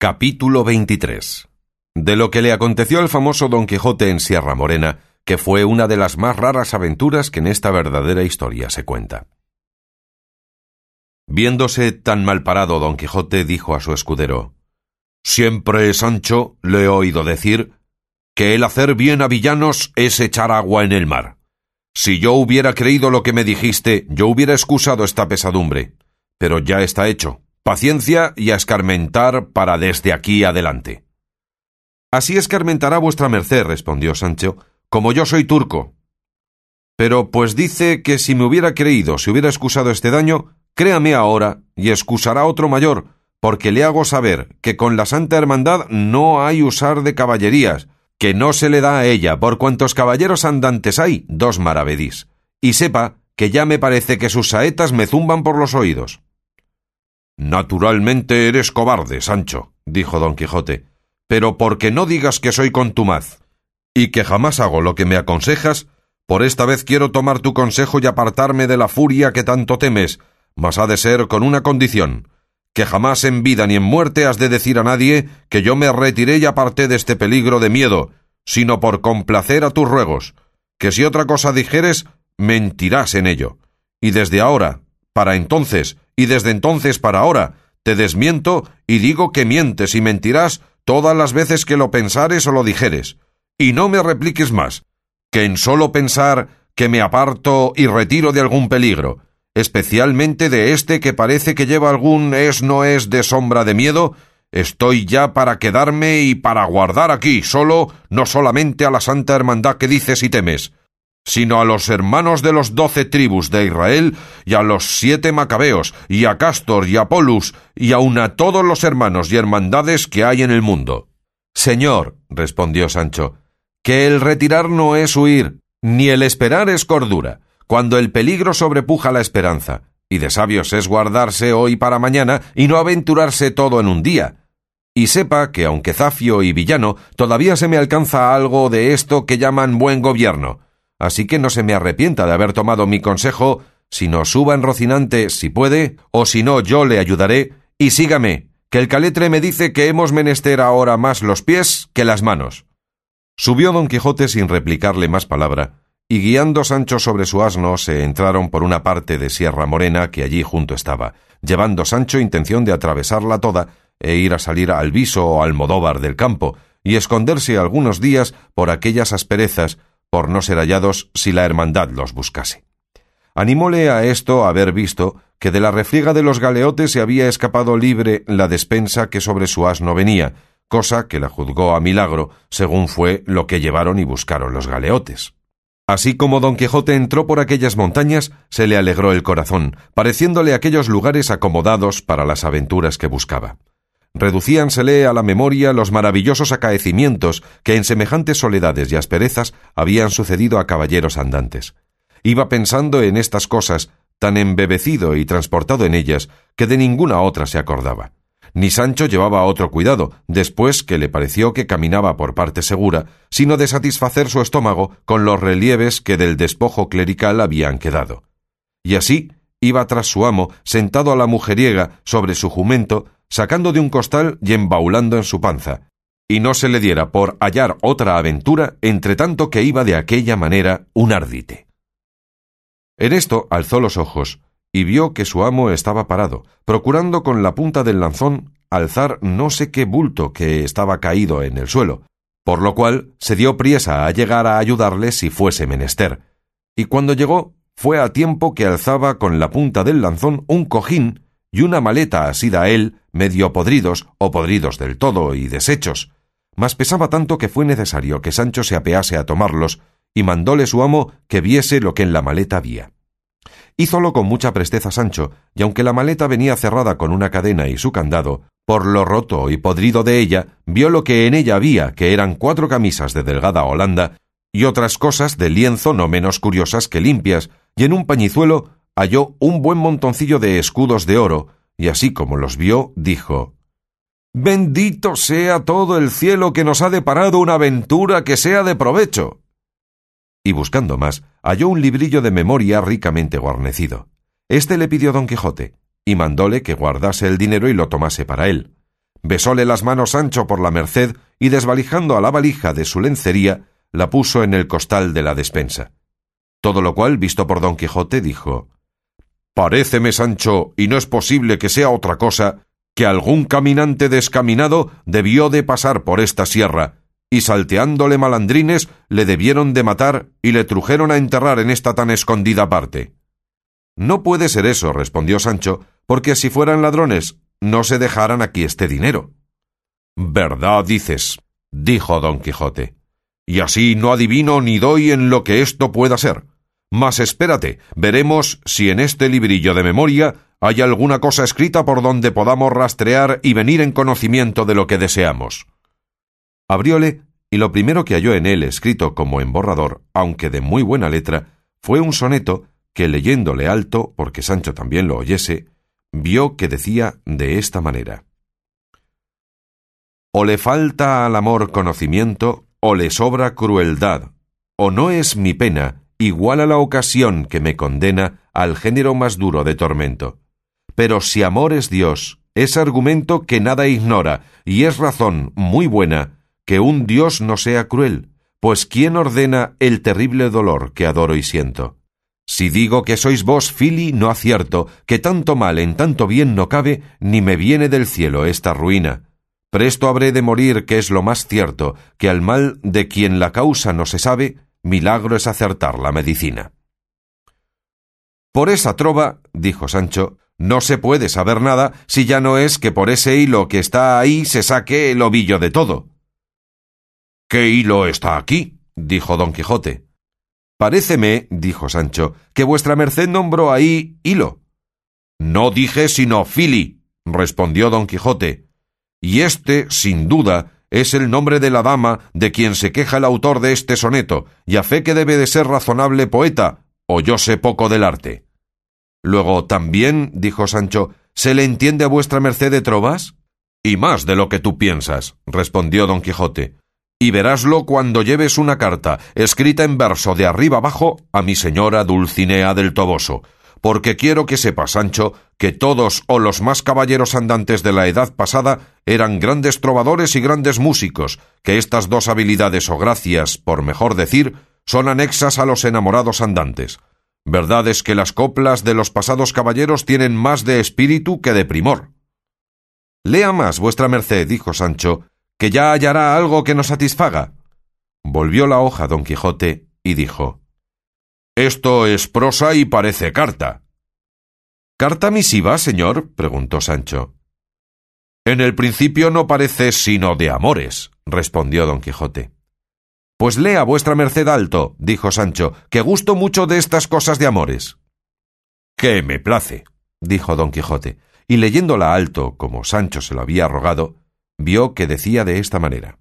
Capítulo 23. De lo que le aconteció al famoso Don Quijote en Sierra Morena, que fue una de las más raras aventuras que en esta verdadera historia se cuenta. Viéndose tan mal parado Don Quijote, dijo a su escudero: «Siempre, Sancho, le he oído decir que el hacer bien a villanos es echar agua en el mar. Si yo hubiera creído lo que me dijiste, yo hubiera excusado esta pesadumbre. Pero ya está hecho. Paciencia y a escarmentar para desde aquí adelante». «Así escarmentará vuestra merced», respondió Sancho, «como yo soy turco. Pero pues dice que si me hubiera creído, si hubiera excusado este daño, créame ahora y excusará otro mayor, porque le hago saber que con la Santa Hermandad no hay usar de caballerías, que no se le da a ella, por cuantos caballeros andantes hay, 2 maravedís. Y sepa que ya me parece que sus saetas me zumban por los oídos». «Naturalmente eres cobarde, Sancho», dijo Don Quijote, «pero porque no digas que soy contumaz, y que jamás hago lo que me aconsejas, por esta vez quiero tomar tu consejo y apartarme de la furia que tanto temes, mas ha de ser con una condición, que jamás en vida ni en muerte has de decir a nadie que yo me retiré y aparté de este peligro de miedo, sino por complacer a tus ruegos, que si otra cosa dijeres, mentirás en ello, y desde ahora, para entonces, y desde entonces para ahora, te desmiento y digo que mientes y mentirás todas las veces que lo pensares o lo dijeres, y no me repliques más, que en solo pensar que me aparto y retiro de algún peligro, especialmente de este que parece que lleva algún no es de sombra de miedo, estoy ya para quedarme y para guardar aquí solo, no solamente a la Santa Hermandad que dices y temes, sino a los hermanos de los 12 tribus de Israel, y a los 7 macabeos, y a Cástor y a Polus, y aun a todos los hermanos y hermandades que hay en el mundo». «Señor», respondió Sancho, «que el retirar no es huir, ni el esperar es cordura, cuando el peligro sobrepuja la esperanza, y de sabios es guardarse hoy para mañana y no aventurarse todo en un día. Y sepa que aunque zafio y villano, todavía se me alcanza algo de esto que llaman buen gobierno. Así que no se me arrepienta de haber tomado mi consejo, sino suba en Rocinante si puede, o si no yo le ayudaré, y sígame, que el caletre me dice que hemos menester ahora más los pies que las manos». Subió Don Quijote sin replicarle más palabra, y guiando Sancho sobre su asno se entraron por una parte de Sierra Morena que allí junto estaba, llevando Sancho intención de atravesarla toda e ir a salir al Viso o Almodóvar del campo, y esconderse algunos días por aquellas asperezas, por no ser hallados si la hermandad los buscase. Animóle a esto haber visto que de la refriega de los galeotes se había escapado libre la despensa que sobre su asno venía, cosa que la juzgó a milagro, según fue lo que llevaron y buscaron los galeotes. Así como Don Quijote entró por aquellas montañas, se le alegró el corazón, pareciéndole aquellos lugares acomodados para las aventuras que buscaba. Reducíansele a la memoria los maravillosos acaecimientos que en semejantes soledades y asperezas habían sucedido a caballeros andantes. Iba pensando en estas cosas, tan embebecido y transportado en ellas, que de ninguna otra se acordaba. Ni Sancho llevaba otro cuidado, después que le pareció que caminaba por parte segura, sino de satisfacer su estómago con los relieves que del despojo clerical habían quedado. Y así iba tras su amo, sentado a la mujeriega sobre su jumento, sacando de un costal y embaulando en su panza, y no se le diera por hallar otra aventura, entre tanto que iba de aquella manera un ardite. En esto alzó los ojos, y vio que su amo estaba parado, procurando con la punta del lanzón alzar no sé qué bulto que estaba caído en el suelo, por lo cual se dio priesa a llegar a ayudarle si fuese menester, y cuando llegó fue a tiempo que alzaba con la punta del lanzón un cojín y una maleta asida a él, medio podridos o podridos del todo y deshechos, mas pesaba tanto que fue necesario que Sancho se apease a tomarlos, y mandóle su amo que viese lo que en la maleta había. Hízolo con mucha presteza Sancho, y aunque la maleta venía cerrada con una cadena y su candado, por lo roto y podrido de ella, vio lo que en ella había, que eran 4 camisas de delgada holanda, y otras cosas de lienzo no menos curiosas que limpias, y en un pañizuelo halló un buen montoncillo de escudos de oro, y así como los vio, dijo: «Bendito sea todo el cielo que nos ha deparado una aventura que sea de provecho». Y buscando más, halló un librillo de memoria ricamente guarnecido. Este le pidió Don Quijote, y mandóle que guardase el dinero y lo tomase para él. Besóle las manos Sancho por la merced y, desvalijando a la valija de su lencería, la puso en el costal de la despensa. Todo lo cual, visto por Don Quijote, dijo: «Paréceme, Sancho, y no es posible que sea otra cosa, que algún caminante descaminado debió de pasar por esta sierra, y salteándole malandrines le debieron de matar y le trujeron a enterrar en esta tan escondida parte». «No puede ser eso», respondió Sancho, «porque si fueran ladrones, no se dejaran aquí este dinero». «Verdad dices», dijo Don Quijote, «y así no adivino ni doy en lo que esto pueda ser. Mas espérate, veremos si en este librillo de memoria hay alguna cosa escrita por donde podamos rastrear y venir en conocimiento de lo que deseamos». Abrióle, y lo primero que halló en él escrito como en borrador, aunque de muy buena letra, fue un soneto que, leyéndole alto, porque Sancho también lo oyese, vio que decía de esta manera: «O le falta al amor conocimiento, o le sobra crueldad, o no es mi pena igual a la ocasión que me condena al género más duro de tormento. Pero si amor es Dios, es argumento que nada ignora, y es razón muy buena que un Dios no sea cruel, pues ¿quién ordena el terrible dolor que adoro y siento? Si digo que sois vos, Fili, no acierto, que tanto mal en tanto bien no cabe, ni me viene del cielo esta ruina. Presto habré de morir, que es lo más cierto, que al mal de quien la causa no se sabe, milagro es acertar la medicina». «Por esa trova», dijo Sancho, «no se puede saber nada, si ya no es que por ese hilo que está ahí se saque el ovillo de todo». «¿Qué hilo está aquí?», dijo Don Quijote. «Paréceme», dijo Sancho, «que vuestra merced nombró ahí hilo». «No dije sino Fili», respondió Don Quijote, «y este, sin duda, es el nombre de la dama de quien se queja el autor de este soneto, y a fe que debe de ser razonable poeta, o yo sé poco del arte». «Luego también», dijo Sancho, «¿se le entiende a vuestra merced de trovas?» «Y más de lo que tú piensas», respondió Don Quijote, «y veráslo cuando lleves una carta, escrita en verso de arriba abajo, a mi señora Dulcinea del Toboso, porque quiero que sepas, Sancho, que todos o los más caballeros andantes de la edad pasada eran grandes trovadores y grandes músicos, que estas dos habilidades o gracias, por mejor decir, son anexas a los enamorados andantes. Verdad es que las coplas de los pasados caballeros tienen más de espíritu que de primor». «Lea más, vuestra merced», dijo Sancho, «que ya hallará algo que nos satisfaga». Volvió la hoja Don Quijote y dijo: «Esto es prosa y parece carta». «¿Carta misiva, señor?», preguntó Sancho. «En el principio no parece sino de amores», respondió Don Quijote. «Pues lea vuestra merced alto», dijo Sancho, «que gusto mucho de estas cosas de amores». «Que me place», dijo Don Quijote, y leyéndola alto, como Sancho se lo había rogado, vio que decía de esta manera: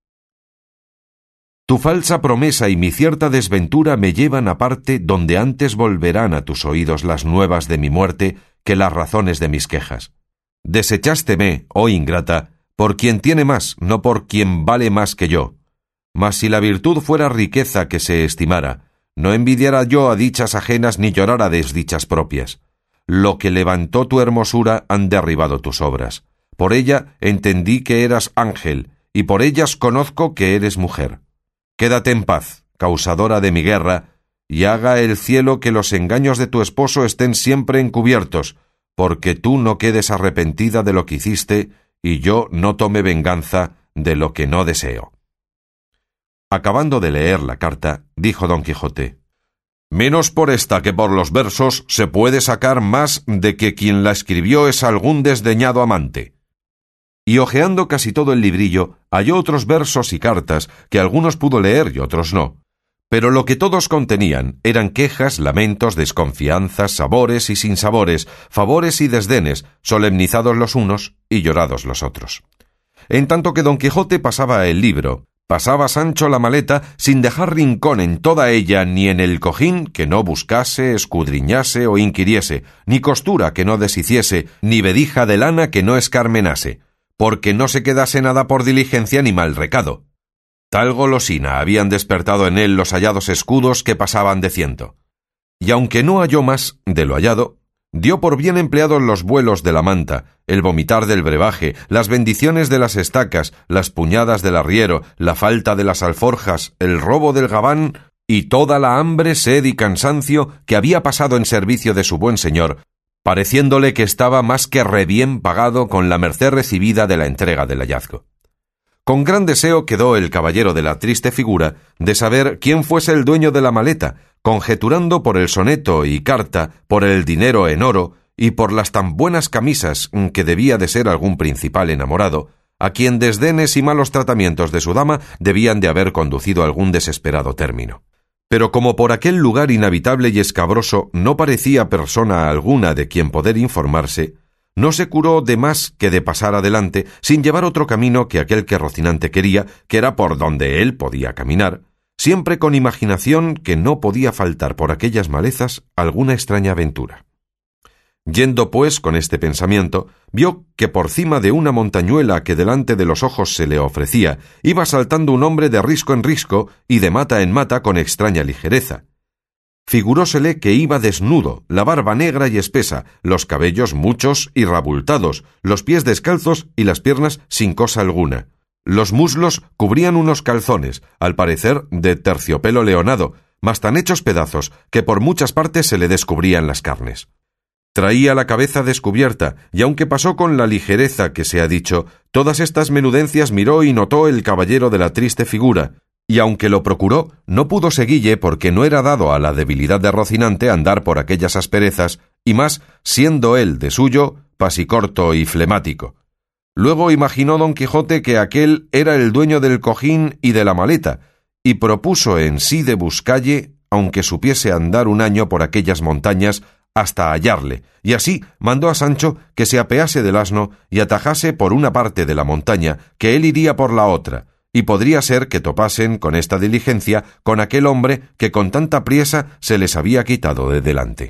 «Tu falsa promesa y mi cierta desventura me llevan a parte donde antes volverán a tus oídos las nuevas de mi muerte que las razones de mis quejas. Desechásteme, oh ingrata, por quien tiene más, no por quien vale más que yo. Mas si la virtud fuera riqueza que se estimara, no envidiara yo a dichas ajenas ni llorara desdichas propias. Lo que levantó tu hermosura han derribado tus obras. Por ella entendí que eras ángel, y por ellas conozco que eres mujer. Quédate en paz, causadora de mi guerra, y haga el cielo que los engaños de tu esposo estén siempre encubiertos, porque tú no quedes arrepentida de lo que hiciste, y yo no tome venganza de lo que no deseo». Acabando de leer la carta, dijo Don Quijote: «Menos por esta que por los versos se puede sacar más de que quien la escribió es algún desdeñado amante». Y hojeando casi todo el librillo, halló otros versos y cartas que algunos pudo leer y otros no. Pero lo que todos contenían eran quejas, lamentos, desconfianzas, sabores y sinsabores, favores y desdenes, solemnizados los unos y llorados los otros. En tanto que Don Quijote pasaba el libro, pasaba Sancho la maleta sin dejar rincón en toda ella, ni en el cojín que no buscase, escudriñase o inquiriese, ni costura que no deshiciese, ni vedija de lana que no escarmenase, porque no se quedase nada por diligencia ni mal recado. Tal golosina habían despertado en él los hallados escudos que pasaban de 100. Y aunque no halló más de lo hallado, dio por bien empleados los vuelos de la manta, el vomitar del brebaje, las bendiciones de las estacas, las puñadas del arriero, la falta de las alforjas, el robo del gabán y toda la hambre, sed y cansancio que había pasado en servicio de su buen señor, pareciéndole que estaba más que rebien pagado con la merced recibida de la entrega del hallazgo. Con gran deseo quedó el caballero de la triste figura de saber quién fuese el dueño de la maleta, conjeturando por el soneto y carta, por el dinero en oro y por las tan buenas camisas que debía de ser algún principal enamorado, a quien desdenes y malos tratamientos de su dama debían de haber conducido a algún desesperado término. Pero como por aquel lugar inhabitable y escabroso no parecía persona alguna de quien poder informarse, no se curó de más que de pasar adelante sin llevar otro camino que aquel que Rocinante quería, que era por donde él podía caminar, siempre con imaginación que no podía faltar por aquellas malezas alguna extraña aventura. Yendo, pues, con este pensamiento, vio que por cima de una montañuela que delante de los ojos se le ofrecía, iba saltando un hombre de risco en risco y de mata en mata con extraña ligereza. Figurósele que iba desnudo, la barba negra y espesa, los cabellos muchos y rabultados, los pies descalzos y las piernas sin cosa alguna. Los muslos cubrían unos calzones, al parecer de terciopelo leonado, mas tan hechos pedazos que por muchas partes se le descubrían las carnes. Traía la cabeza descubierta, y aunque pasó con la ligereza que se ha dicho, todas estas menudencias miró y notó el caballero de la triste figura, y aunque lo procuró, no pudo seguille porque no era dado a la debilidad de Rocinante andar por aquellas asperezas, y más siendo él de suyo pasicorto y flemático. Luego imaginó don Quijote que aquel era el dueño del cojín y de la maleta, y propuso en sí de buscalle, aunque supiese andar un año por aquellas montañas, hasta hallarle, y así mandó a Sancho que se apease del asno y atajase por una parte de la montaña, que él iría por la otra, y podría ser que topasen con esta diligencia con aquel hombre que con tanta priesa se les había quitado de delante.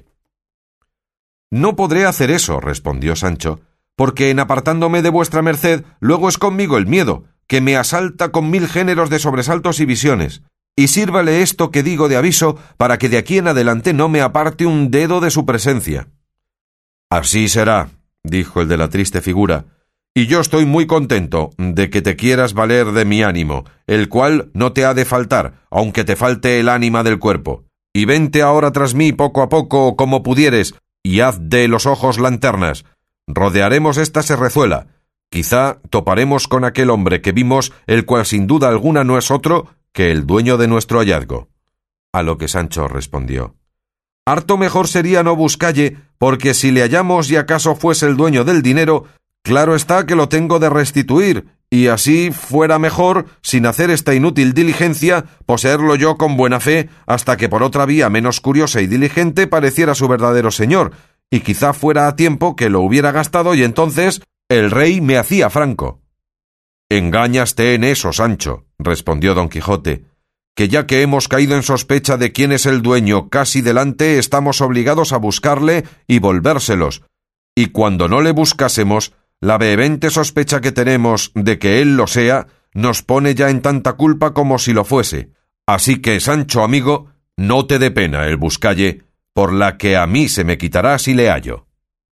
«No podré hacer eso», respondió Sancho, «porque en apartándome de vuestra merced luego es conmigo el miedo, que me asalta con 1000 géneros de sobresaltos y visiones, y sírvale esto que digo de aviso para que de aquí en adelante no me aparte un dedo de su presencia». «Así será», dijo el de la triste figura, «y yo estoy muy contento de que te quieras valer de mi ánimo, el cual no te ha de faltar, aunque te falte el ánima del cuerpo. Y vente ahora tras mí poco a poco como pudieres, y haz de los ojos lanternas. Rodearemos esta serrezuela. Quizá toparemos con aquel hombre que vimos, el cual sin duda alguna no es otro que el dueño de nuestro hallazgo». A lo que Sancho respondió: «Harto mejor sería no buscalle, porque si le hallamos y acaso fuese el dueño del dinero, claro está que lo tengo de restituir, y así fuera mejor, sin hacer esta inútil diligencia, poseerlo yo con buena fe, hasta que por otra vía menos curiosa y diligente pareciera su verdadero señor, y quizá fuera a tiempo que lo hubiera gastado y entonces el rey me hacía franco». «Engáñaste en eso, Sancho», respondió don Quijote, «que ya que hemos caído en sospecha de quién es el dueño casi delante, estamos obligados a buscarle y volvérselos, y cuando no le buscásemos, la vehemente sospecha que tenemos de que él lo sea, nos pone ya en tanta culpa como si lo fuese. Así que, Sancho amigo, no te dé pena el buscalle, por la que a mí se me quitará si le hallo».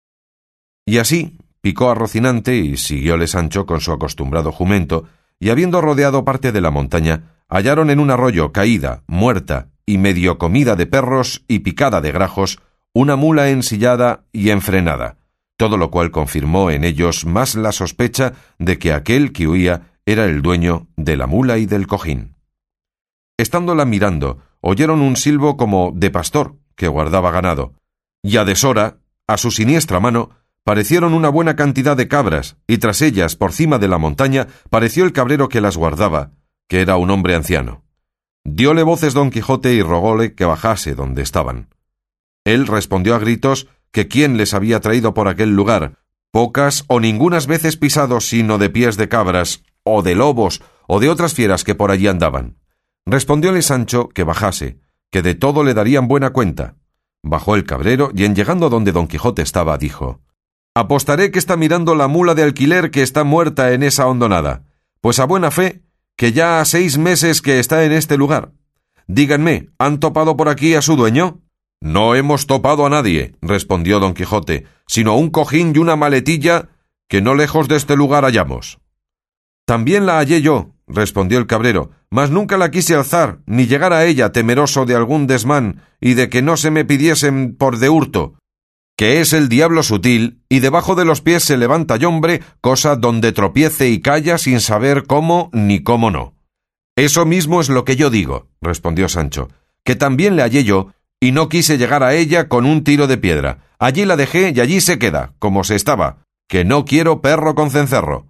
Y así picó a Rocinante y siguióle Sancho con su acostumbrado jumento, y habiendo rodeado parte de la montaña, hallaron en un arroyo caída, muerta y medio comida de perros y picada de grajos, una mula ensillada y enfrenada, todo lo cual confirmó en ellos más la sospecha de que aquel que huía era el dueño de la mula y del cojín. Estándola mirando, oyeron un silbo como de pastor que guardaba ganado, y a deshora, a su siniestra mano, parecieron una buena cantidad de cabras, y tras ellas, por cima de la montaña, pareció el cabrero que las guardaba, que era un hombre anciano. Dióle voces don Quijote y rogóle que bajase donde estaban. Él respondió a gritos que quién les había traído por aquel lugar, pocas o ningunas veces pisados sino de pies de cabras, o de lobos, o de otras fieras que por allí andaban. Respondióle Sancho que bajase, que de todo le darían buena cuenta. Bajó el cabrero y en llegando donde don Quijote estaba, dijo: «Apostaré que está mirando la mula de alquiler que está muerta en esa hondonada, pues a buena fe que ya ha 6 meses que está en este lugar. Díganme, ¿han topado por aquí a su dueño?». No hemos topado a nadie, respondió don Quijote, sino un cojín y una maletilla que no lejos de este lugar hallamos. También la hallé yo, respondió el cabrero, mas nunca la quise alzar, ni llegar a ella, temeroso de algún desmán y de que no se me pidiesen por de hurto, que es el diablo sutil, y debajo de los pies se levanta yombre, cosa donde tropiece y calla sin saber cómo ni cómo no. Eso mismo es lo que yo digo, respondió Sancho, que también le hallé yo, y no quise llegar a ella con un tiro de piedra. Allí la dejé y allí se queda, como se estaba, que no quiero perro con cencerro.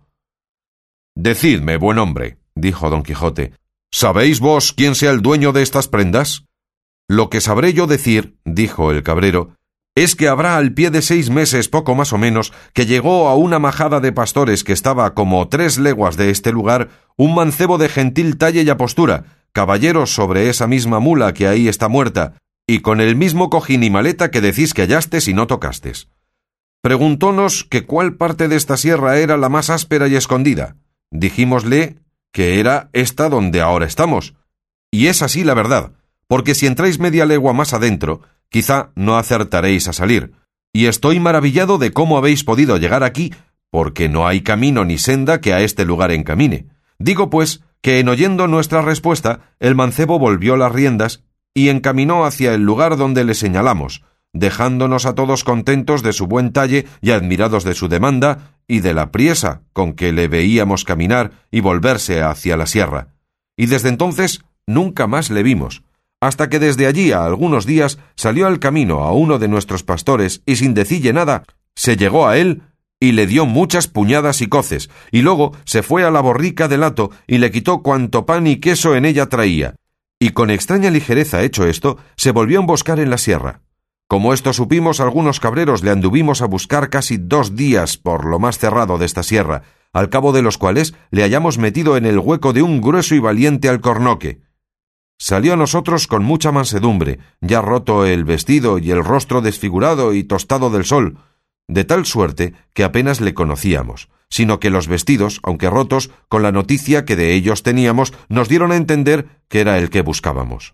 Decidme, buen hombre, dijo don Quijote, ¿sabéis vos quién sea el dueño de estas prendas? Lo que sabré yo decir, dijo el cabrero, es que habrá al pie de 6 meses, poco más o menos, que llegó a una majada de pastores que estaba como 3 leguas de este lugar, un mancebo de gentil talle y apostura, caballero sobre esa misma mula que ahí está muerta, y con el mismo cojín y maleta que decís que hallastes y no tocastes. Preguntónos que cuál parte de esta sierra era la más áspera y escondida. Dijímosle que era esta donde ahora estamos. Y es así la verdad, porque si entráis media legua más adentro, quizá no acertaréis a salir. Y estoy maravillado de cómo habéis podido llegar aquí, porque no hay camino ni senda que a este lugar encamine. Digo, pues, que en oyendo nuestra respuesta, el mancebo volvió las riendas y encaminó hacia el lugar donde le señalamos, dejándonos a todos contentos de su buen talle y admirados de su demanda y de la priesa con que le veíamos caminar y volverse hacia la sierra. Y desde entonces nunca más le vimos, hasta que desde allí a algunos días salió al camino a uno de nuestros pastores y sin decille nada, se llegó a él y le dio muchas puñadas y coces, y luego se fue a la borrica del hato y le quitó cuanto pan y queso en ella traía, y con extraña ligereza hecho esto, se volvió a emboscar en la sierra. Como esto supimos, algunos cabreros le anduvimos a buscar casi 2 días por lo más cerrado de esta sierra, al cabo de los cuales le hallamos metido en el hueco de un grueso y valiente alcornoque. Salió a nosotros con mucha mansedumbre, ya roto el vestido y el rostro desfigurado y tostado del sol, de tal suerte que apenas le conocíamos, sino que los vestidos, aunque rotos, con la noticia que de ellos teníamos, nos dieron a entender que era el que buscábamos.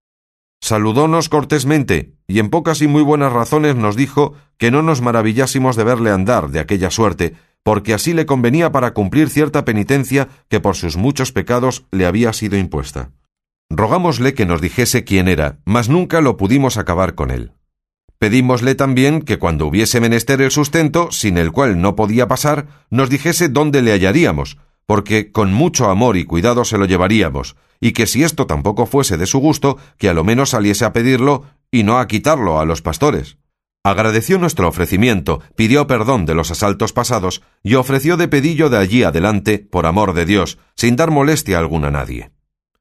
Saludónos cortésmente, y en pocas y muy buenas razones nos dijo que no nos maravillásemos de verle andar de aquella suerte, porque así le convenía para cumplir cierta penitencia que por sus muchos pecados le había sido impuesta. Rogámosle que nos dijese quién era, mas nunca lo pudimos acabar con él. Pedímosle también que cuando hubiese menester el sustento, sin el cual no podía pasar, nos dijese dónde le hallaríamos, porque con mucho amor y cuidado se lo llevaríamos, y que si esto tampoco fuese de su gusto, que a lo menos saliese a pedirlo y no a quitarlo a los pastores. Agradeció nuestro ofrecimiento, pidió perdón de los asaltos pasados y ofreció de pedillo de allí adelante, por amor de Dios, sin dar molestia alguna a nadie.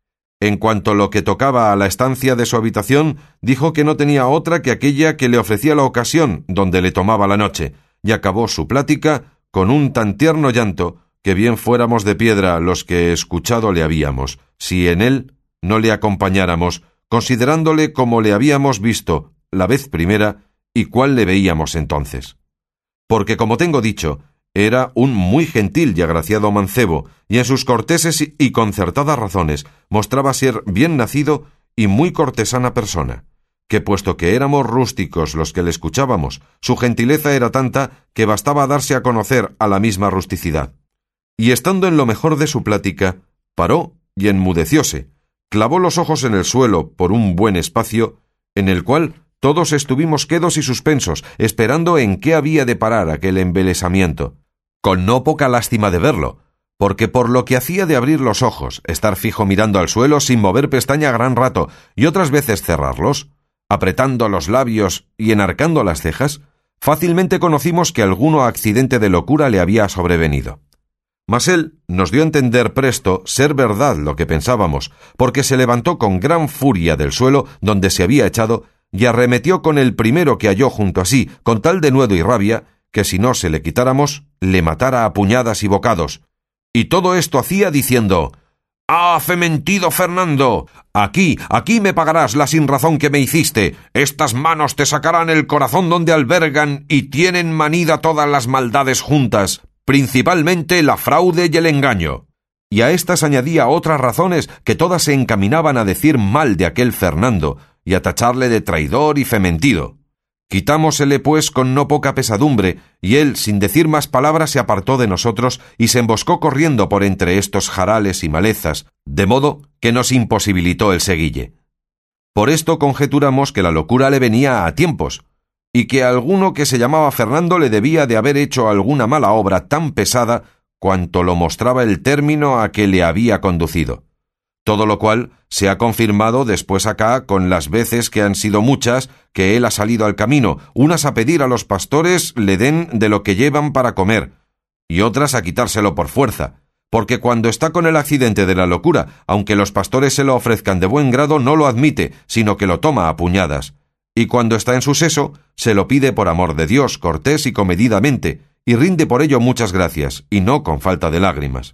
En cuanto a lo que tocaba a la estancia de su habitación, dijo que no tenía otra que aquella que le ofrecía la ocasión donde le tomaba la noche, y acabó su plática con un tan tierno llanto que bien fuéramos de piedra los que escuchado le habíamos, si en él no le acompañáramos, considerándole como le habíamos visto la vez primera y cuál le veíamos entonces. Porque, como tengo dicho, era un muy gentil y agraciado mancebo, y en sus corteses y concertadas razones mostraba ser bien nacido y muy cortesana persona, que puesto que éramos rústicos los que le escuchábamos, su gentileza era tanta que bastaba darse a conocer a la misma rusticidad. Y estando en lo mejor de su plática, paró y enmudecióse, clavó los ojos en el suelo por un buen espacio, en el cual todos estuvimos quedos y suspensos, esperando en qué había de parar aquel embelesamiento, con no poca lástima de verlo, porque por lo que hacía de abrir los ojos, estar fijo mirando al suelo sin mover pestaña gran rato, y otras veces cerrarlos, apretando los labios y enarcando las cejas, fácilmente conocimos que alguno accidente de locura le había sobrevenido. Mas él nos dio a entender presto ser verdad lo que pensábamos, porque se levantó con gran furia del suelo donde se había echado y arremetió con el primero que halló junto a sí, con tal denuedo y rabia, que si no se le quitáramos, le matara a puñadas y bocados. Y todo esto hacía diciendo: «¡Ah, fementido Fernando! Aquí me pagarás la sinrazón que me hiciste. Estas manos te sacarán el corazón donde albergan y tienen manida todas las maldades juntas, principalmente la fraude y el engaño». Y a estas añadía otras razones que todas se encaminaban a decir mal de aquel Fernando, y a tacharle de traidor y fementido. Quitámosele, pues, con no poca pesadumbre, y él, sin decir más palabras, se apartó de nosotros y se emboscó corriendo por entre estos jarales y malezas, de modo que nos imposibilitó el seguille. Por esto conjeturamos que la locura le venía a tiempos, y que alguno que se llamaba Fernando le debía de haber hecho alguna mala obra tan pesada cuanto lo mostraba el término a que le había conducido. Todo lo cual se ha confirmado después acá con las veces que han sido muchas que él ha salido al camino, unas a pedir a los pastores le den de lo que llevan para comer, y otras a quitárselo por fuerza, porque cuando está con el accidente de la locura, aunque los pastores se lo ofrezcan de buen grado, no lo admite, sino que lo toma a puñadas, y cuando está en su seso, se lo pide por amor de Dios, cortés y comedidamente, y rinde por ello muchas gracias, y no con falta de lágrimas.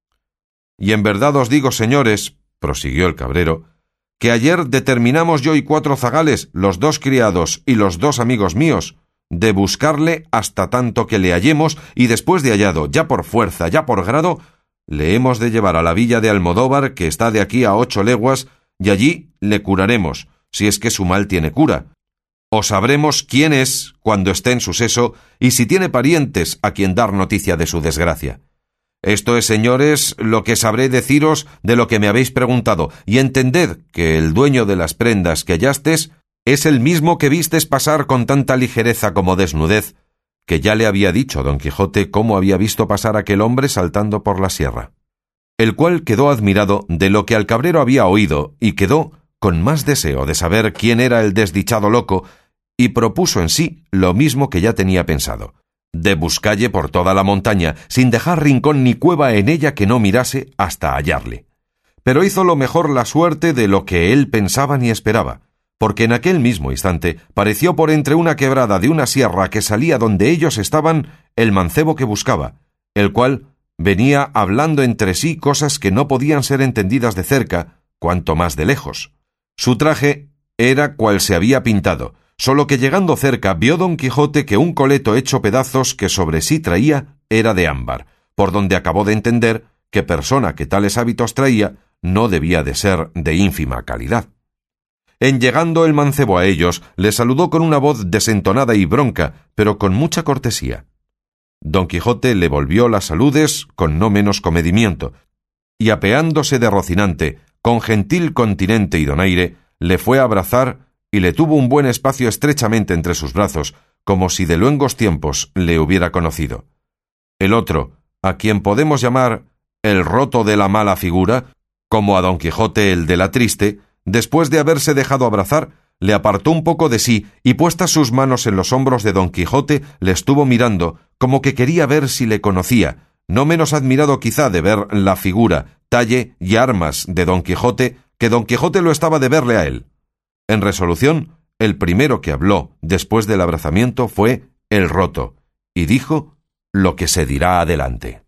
Y en verdad os digo, señores, prosiguió el cabrero, que ayer determinamos yo y 4 zagales, los 2 criados y los 2 amigos míos, de buscarle hasta tanto que le hallemos, y después de hallado, ya por fuerza, ya por grado, le hemos de llevar a la villa de Almodóvar, que está de aquí a 8 leguas, y allí le curaremos, si es que su mal tiene cura. O sabremos quién es cuando esté en su seso, y si tiene parientes a quien dar noticia de su desgracia. Esto es, señores, lo que sabré deciros de lo que me habéis preguntado, y entended que el dueño de las prendas que hallastes es el mismo que vistes pasar con tanta ligereza como desnudez, que ya le había dicho don Quijote cómo había visto pasar aquel hombre saltando por la sierra. El cual quedó admirado de lo que al cabrero había oído, y quedó con más deseo de saber quién era el desdichado loco, y propuso en sí lo mismo que ya tenía pensado, de buscalle por toda la montaña, sin dejar rincón ni cueva en ella que no mirase hasta hallarle. Pero hizo lo mejor la suerte de lo que él pensaba ni esperaba, porque en aquel mismo instante pareció por entre una quebrada de una sierra que salía donde ellos estaban el mancebo que buscaba, el cual venía hablando entre sí cosas que no podían ser entendidas de cerca, cuanto más de lejos. Su traje era cual se había pintado, solo que llegando cerca vio don Quijote que un coleto hecho pedazos que sobre sí traía era de ámbar, por donde acabó de entender que persona que tales hábitos traía no debía de ser de ínfima calidad. En llegando el mancebo a ellos, le saludó con una voz desentonada y bronca, pero con mucha cortesía. Don Quijote le volvió las saludes con no menos comedimiento, y apeándose de Rocinante, con gentil continente y donaire, le fue a abrazar y le tuvo un buen espacio estrechamente entre sus brazos, como si de luengos tiempos le hubiera conocido. El otro, a quien podemos llamar el roto de la mala figura, como a don Quijote el de la triste, después de haberse dejado abrazar, le apartó un poco de sí y puestas sus manos en los hombros de don Quijote, le estuvo mirando, como que quería ver si le conocía, no menos admirado quizá de ver la figura, talle y armas de don Quijote, que don Quijote lo estaba de verle a él. En resolución, el primero que habló después del abrazamiento fue el roto, y dijo lo que se dirá adelante.